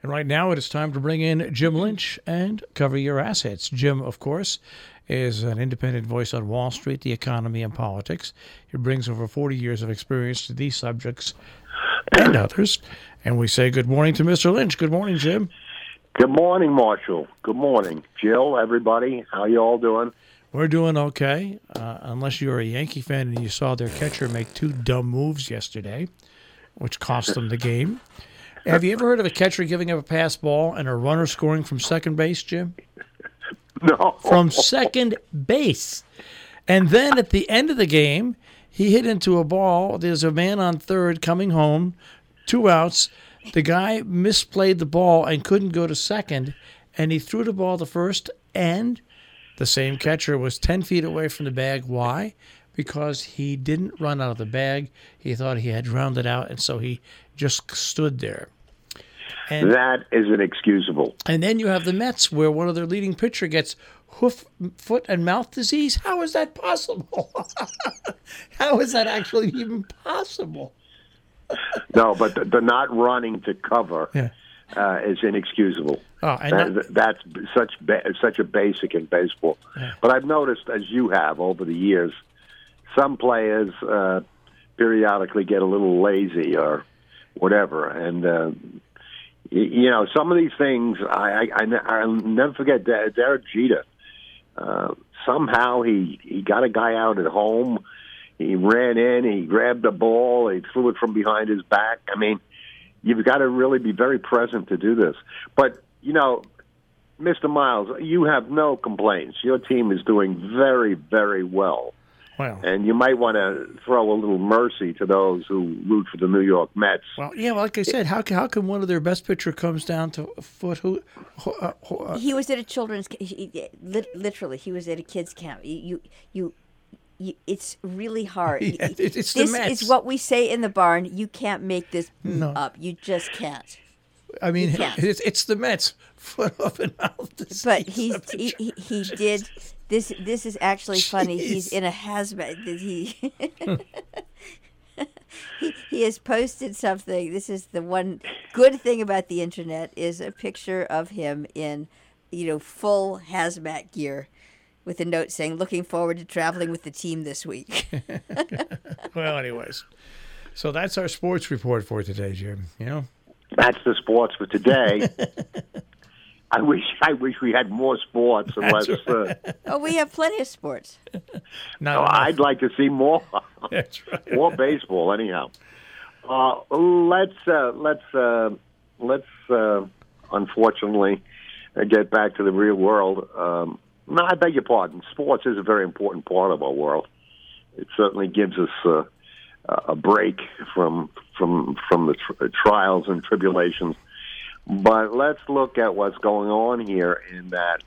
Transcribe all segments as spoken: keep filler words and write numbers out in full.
And right now it is time to bring in Jim Lynch and cover your assets. Jim, of course, is an independent voice on Wall Street, the economy, and politics. He brings over forty years of experience to these subjects and others. And we say good morning to Mister Lynch. Good morning, Jim. Good morning, Marshall. Good morning, Jill, everybody. How you all doing? We're doing okay, uh, unless you're a Yankee fan and you saw their catcher make two dumb moves yesterday, which cost them the game. Have you ever heard of a catcher giving up a pass ball and a runner scoring from second base, Jim? No. From second base. And then at the end of the game, he hit into a ball. There's a man on third coming home, two outs. The guy misplayed the ball and couldn't go to second, and he threw the ball to first, and the same catcher was ten feet away from the bag. Why? Because he didn't run out of the bag. He thought he had rounded out, and so he just stood there. And, that is inexcusable. And then you have the Mets, where one of their leading pitcher gets hoof, foot, and mouth disease. How is that possible? How is that actually even possible? No, but the, the not running to cover yeah. uh, is inexcusable. Oh, and that, that's such ba- such a basic in baseball. Yeah. But I've noticed, as you have over the years, some players uh, periodically get a little lazy or whatever, and uh, you know, some of these things, I, I, I, I'll never forget Derek Jeter. Uh, somehow he, he got a guy out at home. He ran in, he grabbed the ball, he threw it from behind his back. I mean, you've got to really be very present to do this. But, you know, Mister Miles, you have no complaints. Your team is doing very, very well. Wow. And you might want to throw a little mercy to those who root for the New York Mets. Well, yeah, well, like I said, how can, how can one of their best pitcher comes down to a foot? Who? Uh, uh, he was at a children's. He, literally, he was at a kids' camp. You, you, you, you it's really hard. Yeah, it's this the Mets. is what we say in the barn. You can't make this no. up. You just can't. I mean, it's, it's the Mets. Foot up and mouth disease. But he's he, he he did. This this is actually funny. Jeez. He's in a hazmat. He, he he has posted something. This is the one good thing about the internet is a picture of him in, you know, full hazmat gear, with a note saying, "Looking forward to traveling with the team this week." Well, anyways, so that's our sports report for today, Jim. You know, that's the sports for today. I wish I wish we had more sports and less. Uh, oh, we have plenty of sports. Not oh, I'd like to see more. That's right. More baseball, anyhow. Uh, let's uh, let's uh, let's uh, unfortunately uh, get back to the real world. Um, no, I beg your pardon. Sports is a very important part of our world. It certainly gives us uh, a break from from from the tr- trials and tribulations. But let's look at what's going on here in that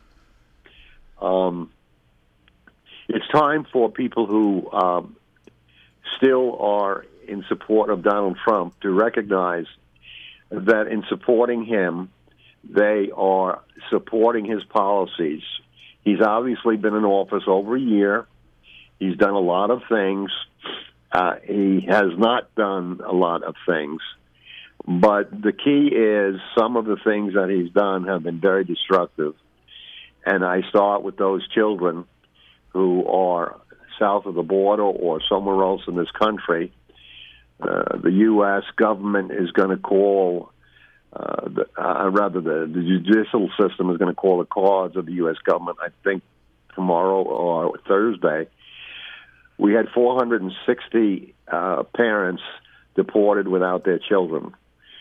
um, it's time for people who um, still are in support of Donald Trump to recognize that in supporting him, they are supporting his policies. He's obviously been in office over a year. He's done a lot of things. Uh, he has not done a lot of things. But the key is some of the things that he's done have been very destructive. And I start with those children who are south of the border or somewhere else in this country. Uh, the U S government is going to call, uh, the, uh, rather the, the judicial system is going to call the cards of the U S government, I think, tomorrow or Thursday. We had four hundred sixty uh, parents deported without their children.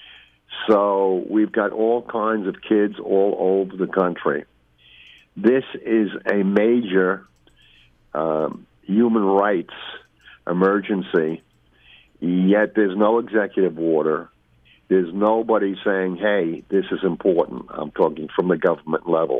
So we've got all kinds of kids all over the country. This is a major um, human rights emergency, yet there's no executive order. There's nobody saying, hey, this is important. I'm talking from the government level.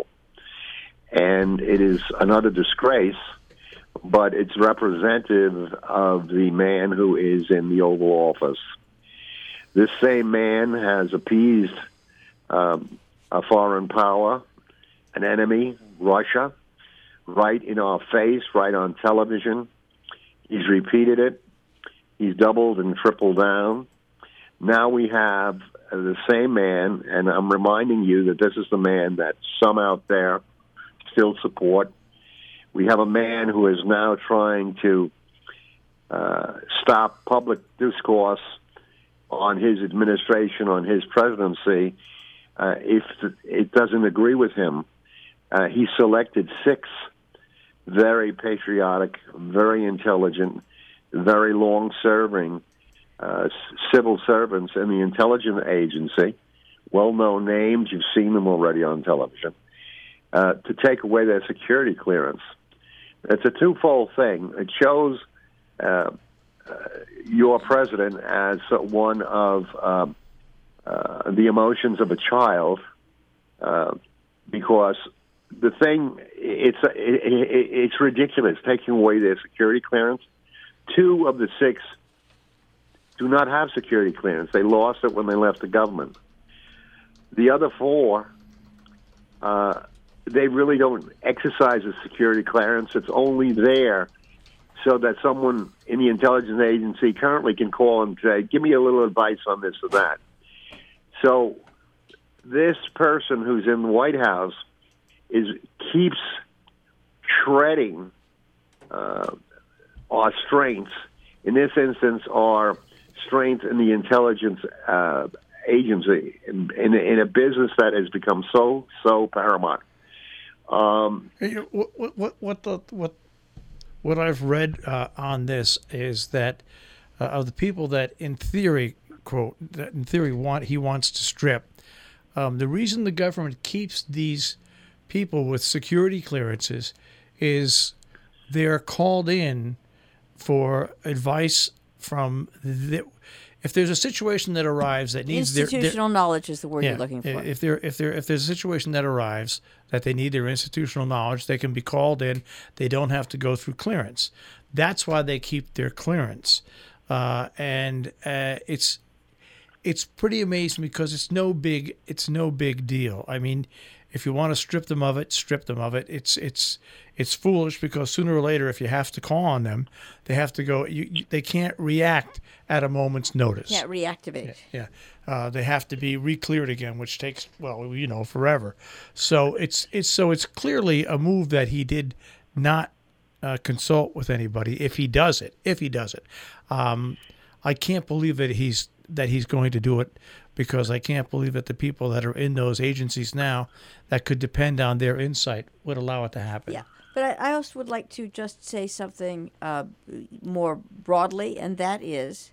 And it is another disgrace, but it's representative of the man who is in the Oval Office. This same man has appeased um, a foreign power, an enemy, Russia, right in our face, right on television. He's repeated it. He's doubled and tripled down. Now we have the same man, and I'm reminding you that this is the man that some out there still support. We have a man who is now trying to uh, stop public discourse on his administration, on his presidency, uh, if it doesn't agree with him. Uh, he selected six very patriotic, very intelligent, very long-serving uh, civil servants in the intelligence agency, well-known names, you've seen them already on television, uh, to take away their security clearance. It's a twofold thing. It shows uh, uh, your president as one of uh, uh, the emotions of a child, uh, because the thing, it's it, it, it's ridiculous taking away their security clearance. Two of the six do not have security clearance. They lost it when they left the government. The other four, uh, they really don't exercise a security clearance. It's only there so that someone in the intelligence agency currently can call and say, give me a little advice on this or that. So this person who's in the White House is keeps shredding uh, our strengths. In this instance, our strength in the intelligence uh, agency, in, in, in a business that has become so, so paramount. Um, You know, what what what the what what I've read uh, on this is that uh, of the people that, in theory, quote, that in theory want he wants to strip. Um, the reason the government keeps these people with security clearances is they're called in for advice from the. If there's a situation that arrives that needs their, institutional their, knowledge is the word yeah, you're looking for. If there, if there, if there's a situation that arrives that they need their institutional knowledge, they can be called in. They don't have to go through clearance. That's why they keep their clearance, uh, and uh, it's it's pretty amazing because it's no big it's no big deal. I mean, if you want to strip them of it, strip them of it. It's it's it's foolish because sooner or later, if you have to call on them, they have to go. You, you, they can't react at a moment's notice. Can't reactivate. Yeah, yeah. Uh, they have to be re-cleared again, which takes well, you know, forever. So it's it's so it's clearly a move that he did not uh, consult with anybody. If he does it, if he does it, um, I can't believe that he's that he's going to do it. Because I can't believe that the people that are in those agencies now that could depend on their insight would allow it to happen. Yeah, but I, I also would like to just say something uh, more broadly, and that is,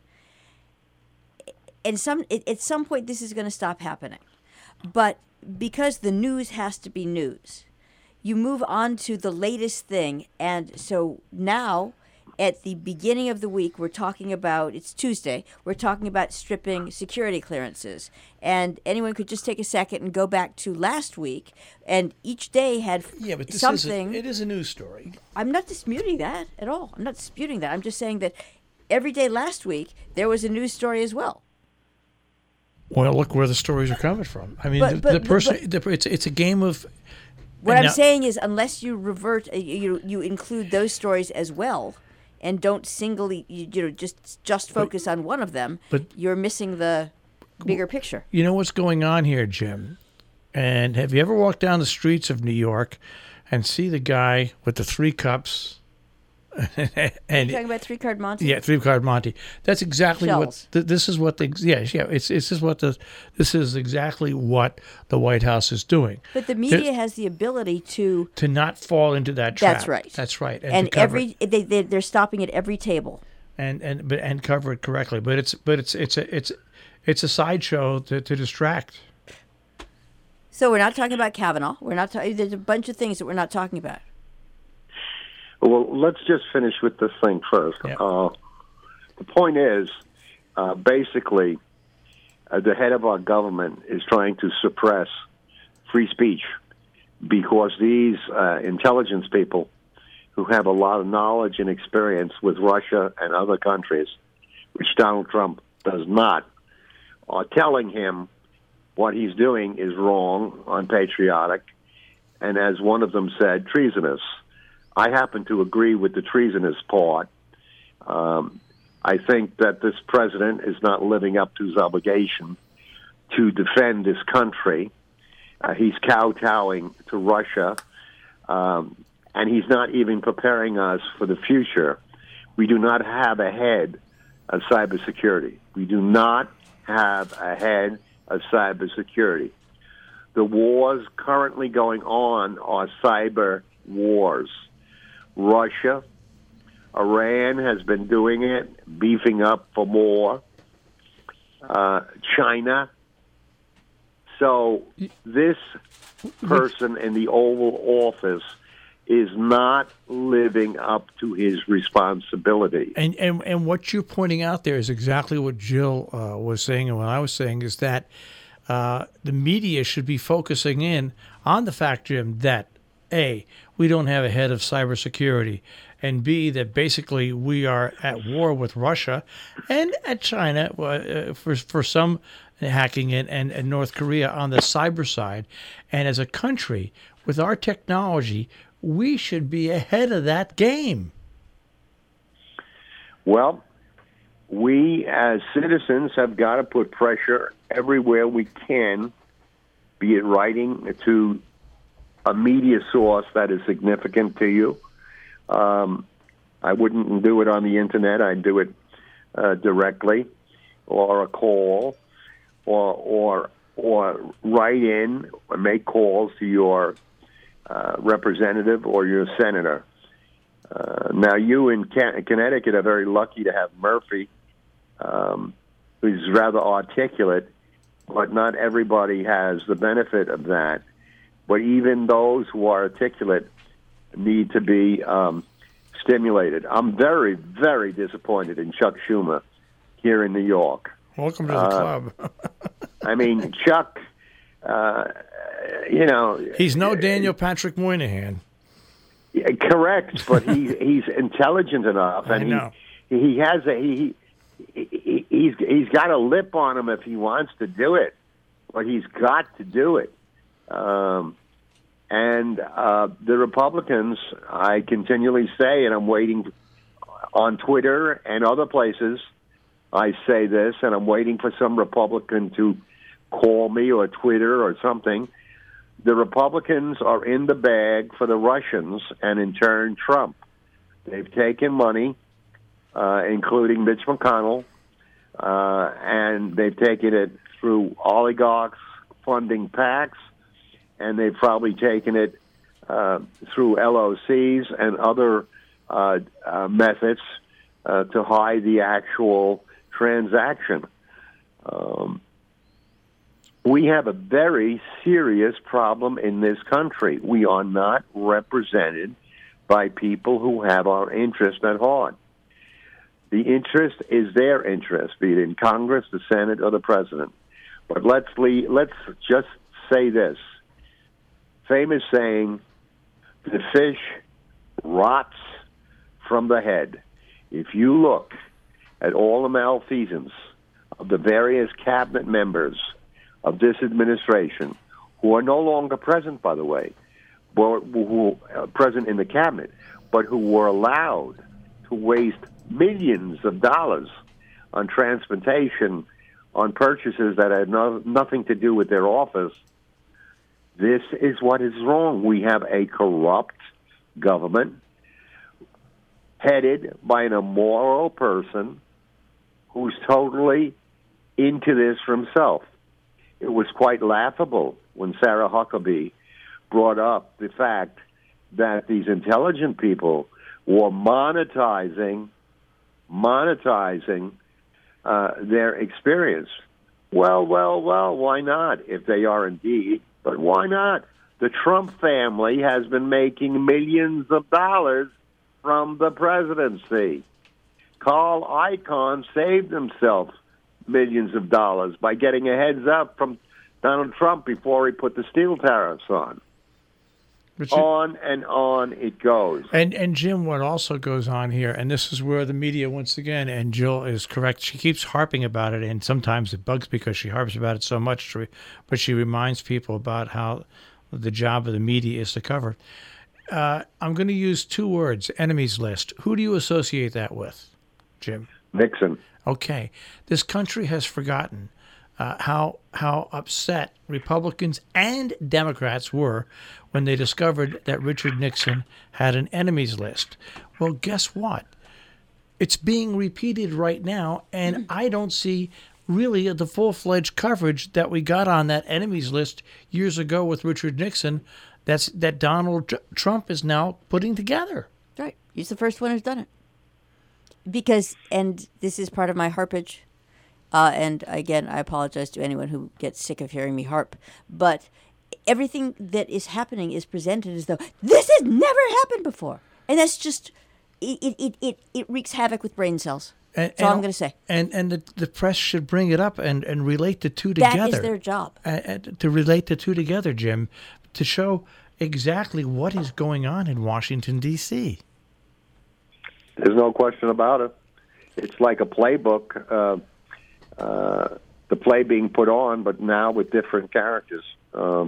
in some it, at some point this is going to stop happening. But because the news has to be news, you move on to the latest thing, and so now, at the beginning of the week, we're talking about, it's Tuesday, we're talking about stripping security clearances. And anyone could just take a second and go back to last week, and each day had yeah, but this something. Is a, it is a news story. I'm not disputing that at all. I'm not disputing that. I'm just saying that every day last week, there was a news story as well. Well, look where the stories are coming from. I mean, But- the, but- the person, but- the, it's, it's a game of... What I'm now- saying is, unless you revert, uh, you you include those stories as well, and don't singly, you, you know, just just focus on one of them, but- you're missing the bigger picture. You know what's going on here, Jim? And have you ever walked down the streets of New York and see the guy with the three cups? and You're talking about three card Monty? yeah, three card Monty. That's exactly Shells. what th- this is. What the yeah yeah. It's it's this is what the this is exactly what the White House is doing. But the media has the ability to. To not fall into that trap. That's right. That's right. And to cover every it. they, they they're stopping at every table. and and but and cover it correctly. But it's but it's it's a it's it's a sideshow to, to distract. So we're not talking about Kavanaugh. We're not. Ta- there's a bunch of things that we're not talking about. Well, let's just finish with this thing first. Yeah. Uh, the point is, uh, basically, uh, the head of our government is trying to suppress free speech because these uh, intelligence people who have a lot of knowledge and experience with Russia and other countries, which Donald Trump does not, are telling him what he's doing is wrong, unpatriotic, and as one of them said, treasonous. I happen to agree with the treasonous part. Um, I think that this president is not living up to his obligation to defend this country. Uh, he's kowtowing to Russia, um, and he's not even preparing us for the future. We do not have a head of cybersecurity. We do not have a head of cybersecurity. The wars currently going on are cyber wars. Russia, Iran has been doing it, beefing up for more. Uh, China. So this person in the Oval Office is not living up to his responsibility. And and and what you're pointing out there is exactly what Jill uh, was saying, and what I was saying is that uh, the media should be focusing in on the fact, Jim, that A, we don't have a head of cybersecurity, and B, that basically we are at war with Russia and at China uh, for for some hacking it, and, and North Korea on the cyber side. And as a country, with our technology, we should be ahead of that game. Well, we as citizens have got to put pressure everywhere we can, be it writing to a media source that is significant to you. Um, I wouldn't do it on the internet. I'd do it uh, directly, or a call, or or or write in or make calls to your uh, representative or your senator. Uh, now, you in Can- Connecticut are very lucky to have Murphy, um, who's rather articulate, but not everybody has the benefit of that. But even those who are articulate need to be um, stimulated. I'm very, very disappointed in Chuck Schumer here in New York. Welcome to the uh, club. I mean, Chuck, uh, you know... He's no Daniel Patrick Moynihan. Correct, but he he's intelligent enough, and I know. he he has a he, he he's he's got a lip on him if he wants to do it, but he's got to do it. Um, and uh, the Republicans, I continually say, and I'm waiting on Twitter and other places, I say this, and I'm waiting for some Republican to call me or Twitter or something. The Republicans are in the bag for the Russians and, in turn, Trump. They've taken money, uh, including Mitch McConnell, uh, and they've taken it through oligarchs funding PACs, and they've probably taken it uh, through L O Cs and other uh, uh, methods uh, to hide the actual transaction. Um, we have a very serious problem in this country. We are not represented by people who have our interest at heart. The interest is their interest, be it in Congress, the Senate, or the President. But let's leave, let's just say this. Famous saying, the fish rots from the head. If you look at all the malfeasance of the various cabinet members of this administration, who are no longer present, by the way, but who are present in the cabinet, but who were allowed to waste millions of dollars on transportation, on purchases that had no, nothing to do with their office. This is what is wrong. We have a corrupt government headed by an immoral person who's totally into this for himself. It was quite laughable when Sarah Huckabee brought up the fact that these intelligent people were monetizing, monetizing uh, their experience. Well, well, well, why not, if they are indeed? But why not? The Trump family has been making millions of dollars from the presidency. Carl Icahn saved himself millions of dollars by getting a heads up from Donald Trump before he put the steel tariffs on. But you, on and on it goes. And and Jim, what also goes on here, and this is where the media, once again, and Jill is correct, she keeps harping about it, and sometimes it bugs because she harps about it so much, but she reminds people about how the job of the media is to cover. Uh, I'm going to use two words, enemies list. Who do you associate that with, Jim? Nixon. Okay, this country has forgotten uh, how how upset Republicans and Democrats were when they discovered that Richard Nixon had an enemies list. Well, guess what? It's being repeated right now, and I don't see really the full-fledged coverage that we got on that enemies list years ago with Richard Nixon. That's that Donald Tr- Trump is now putting together. Right. He's the first one who's done it. Because, and this is part of my harpage, uh, and again, I apologize to anyone who gets sick of hearing me harp, but everything that is happening is presented as though this has never happened before. And that's just, it it, it, it wreaks havoc with brain cells. And, That's all and, I'm going to say. And and the, the press should bring it up and, and relate the two That together. is their job. Uh, uh, to relate the two together, Jim, to show exactly what is going on in Washington, D C There's no question about it. It's like a playbook, uh, uh, the play being put on, but now with different characters. Um,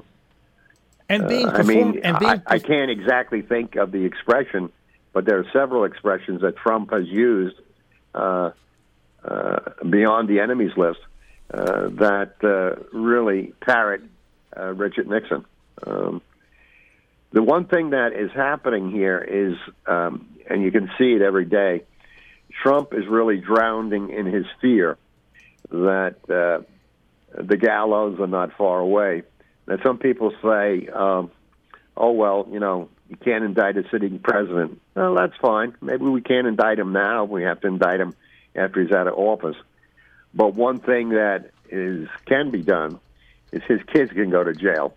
And being uh, I perform- mean, and being I, I can't exactly think of the expression, but there are several expressions that Trump has used uh, uh, beyond the enemies list uh, that uh, really parrot uh, Richard Nixon. Um, the one thing that is happening here is, um, and you can see it every day, Trump is really drowning in his fear that uh, the gallows are not far away. Now, some people say, um, oh, well, you know, you can't indict a sitting president. Well, that's fine. Maybe we can't indict him now. We have to indict him after he's out of office. But one thing that is can be done is his kids can go to jail.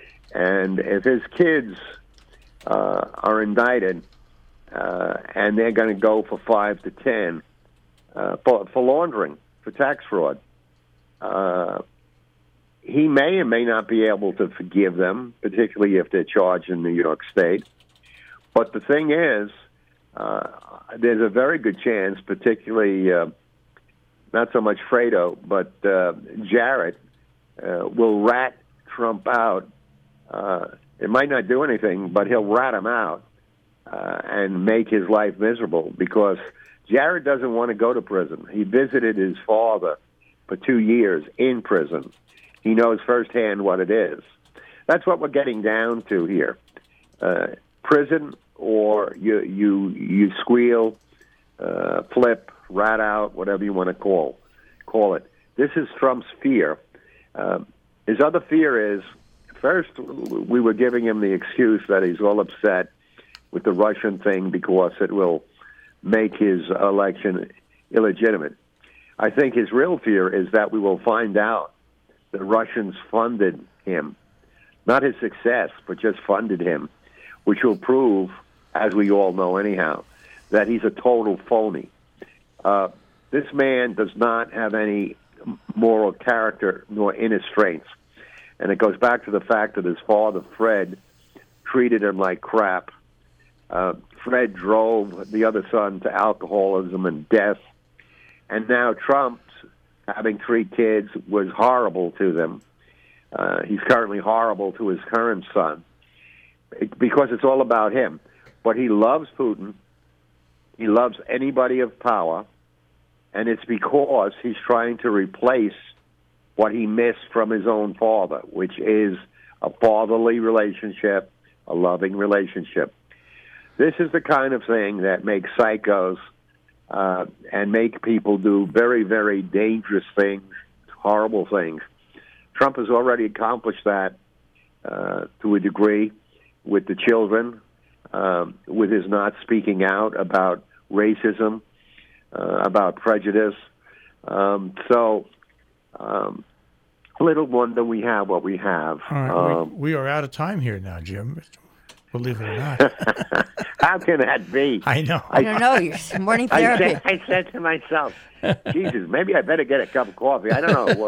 And if his kids uh, are indicted uh, and they're going to go for five to ten uh, for, for laundering, for tax fraud, uh, he may or may not be able to forgive them, particularly if they're charged in New York State. But the thing is, uh, there's a very good chance, particularly uh, not so much Fredo, but uh, Jarrett uh, will rat Trump out. Uh, it might not do anything, but he'll rat him out uh, and make his life miserable because Jarrett doesn't want to go to prison. He visited his father for two years in prison. He knows firsthand what it is. That's what we're getting down to here. Uh, prison or you you you squeal, uh, flip, rat out, whatever you want to call call it. This is Trump's fear. Um, his other fear is, first, we were giving him the excuse that he's all upset with the Russian thing because it will make his election illegitimate. I think his real fear is that we will find out the Russians funded him, not his success, but just funded him, which will prove, as we all know anyhow, that he's a total phony. Uh, this man does not have any moral character nor inner strength. And it goes back to the fact that his father, Fred, treated him like crap. Uh, Fred drove the other son to alcoholism and death. And now Trump, having three kids, was horrible to them. Uh, he's currently horrible to his current son it, because it's all about him. But he loves Putin. He loves anybody of power. And it's because he's trying to replace what he missed from his own father, which is a fatherly relationship, a loving relationship. This is the kind of thing that makes psychos uh, and make people do very, very dangerous things, horrible things. Trump has already accomplished that uh, to a degree with the children, um, with his not speaking out about racism, uh, about prejudice. Um, so, um, little wonder we have what we have. All right, um, we, we are out of time here now, Jim. Believe it or not. How can that be? I know. I don't know. You're morning I therapy. said, I said to myself, Jesus, maybe I better get a cup of coffee. I don't know.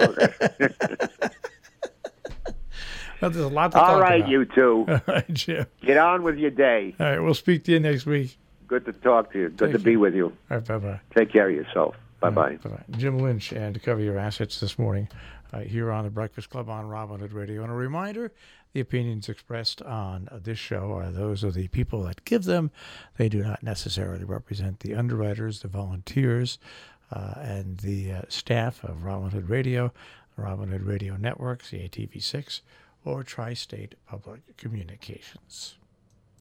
Well, there's a lot to All talk right, about. you two. All right, Jim. Get on with your day. All right, we'll speak to you next week. Good to talk to you. Good Thank to you. be with you. All right, bye-bye. Take care of yourself. Bye-bye. Bye-bye. Jim Lynch, and to cover your assets this morning uh, here on the Breakfast Club on Robin Hood Radio. And a reminder, the opinions expressed on this show are those of the people that give them. They do not necessarily represent the underwriters, the volunteers, uh, and the uh, staff of Robin Hood Radio, Robin Hood Radio Network, C A T V six, or Tri-State Public Communications.